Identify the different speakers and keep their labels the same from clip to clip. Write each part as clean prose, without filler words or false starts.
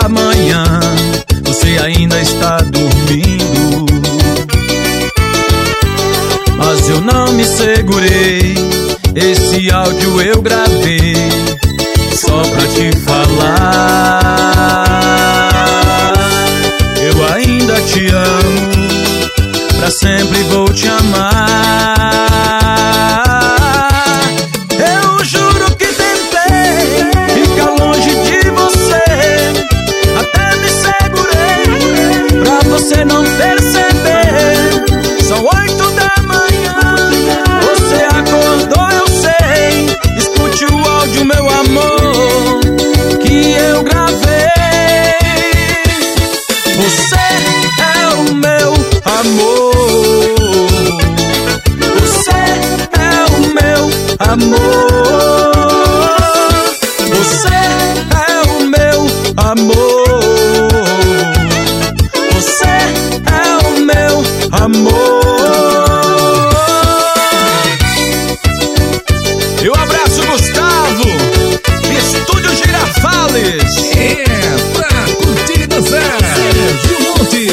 Speaker 1: da manhã, você ainda está dormindo. Mas eu não me segurei, esse áudio eu gravei só pra te falar. Eu ainda te amo, pra sempre vou te amar. Eu juro que tentei ficar longe de você, até me segurei pra você não perceber. São 8 da manhã, você acordou, eu sei. Escute o áudio, meu amor, que eu gravei. Você é o meu amor, você é o meu amor, você é o meu amor, você é o meu amor. E um abraço, Gustavo, Estúdio Girafales.
Speaker 2: Pra curtir e dançar, Sérgio Monte.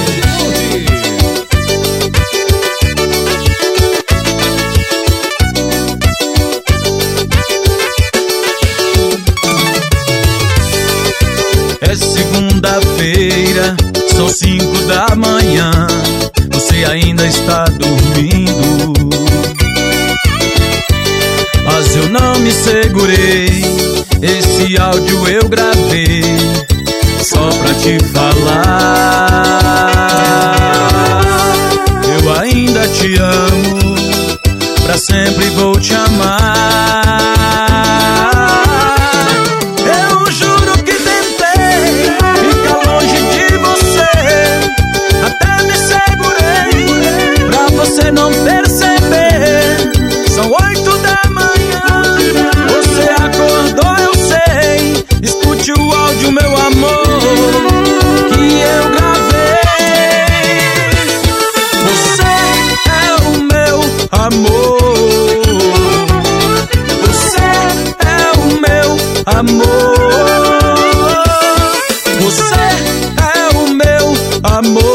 Speaker 1: É segunda-feira, são 5 da manhã, você ainda está dormindo. Mas eu não me segurei, esse áudio eu gravei só pra te falar. Eu ainda te amo, pra sempre vou te amar. Eu juro que tentei ficar longe de você, até me segurei pra você não perceber. São 8 da manhã, você acordou, eu sei. Escute o áudio, meu amor, que eu gravei. Você é o meu amor, você é o meu amor, você é o meu amor.